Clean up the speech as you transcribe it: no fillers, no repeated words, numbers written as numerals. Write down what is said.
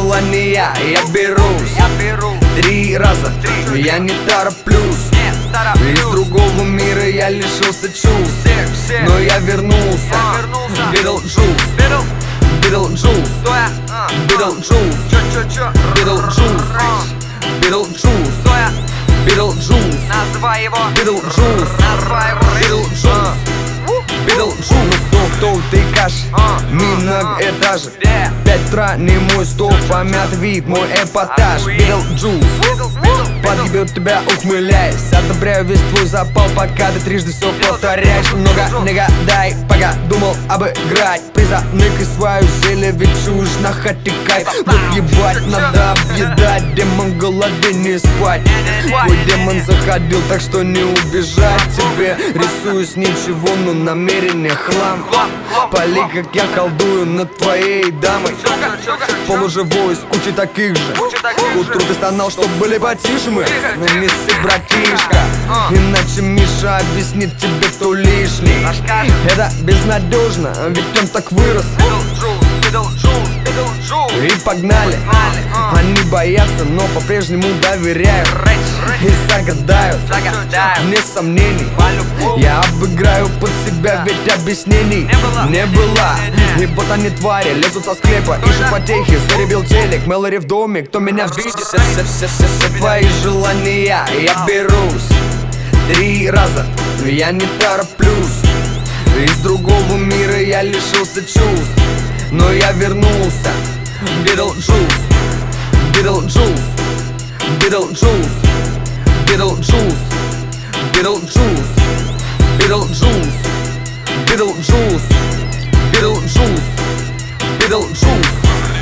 желания я берусь 3 раза, я не тороплюсь. Из другого мира я лишился чувств, но я вернулся. Битлджус, Битлджус, Битлджус, Битлджус, Битлджус, Битлджус, Называй его, Битлджус, называй его Битлджус, Битлджус. Стол, ты каш, многоэтажек. 5 утра не мой стол, помят вид, мой эпатаж. Битлджус подъебет тебя, ухмыляясь. Одобряю весь твой запал, пока ты трижды все повторяешь. Много не гадай, пока думал обыграть призовник и свою зелье, ведь чушь на хате кайф. Вот ебать, надо объедать, демон голоде не спать. Твой демон заходил, так что не убежать тебе. Рисуюсь ничего, но намерение хлам. Пали, как я колдую над твоей дамой. Полуживой с кучей таких же. К утру ты стонал, чтоб были потише мы. Но не ссы, братишка, иначе Миша объяснит тебе, кто лишний. Это безнадежно, ведь он так вырос. И погнали. Они боятся, но по-прежнему доверяют и загадают, вне сомнений. Я обыграю под себя, ведь объяснений не было. И вот они твари, лезут со склепа, ищут потехи, заребил телек. Мэлори в доме, кто меня видит. Все твои желания я берусь 3 раза, я не тороплюсь. Из другого мира я лишился чувств, но я вернулся. Битлджус, Битлджус, Битлджус, Битлджус, Битлджус, Битлджус, Битлджус, Битлджус, Битлджус.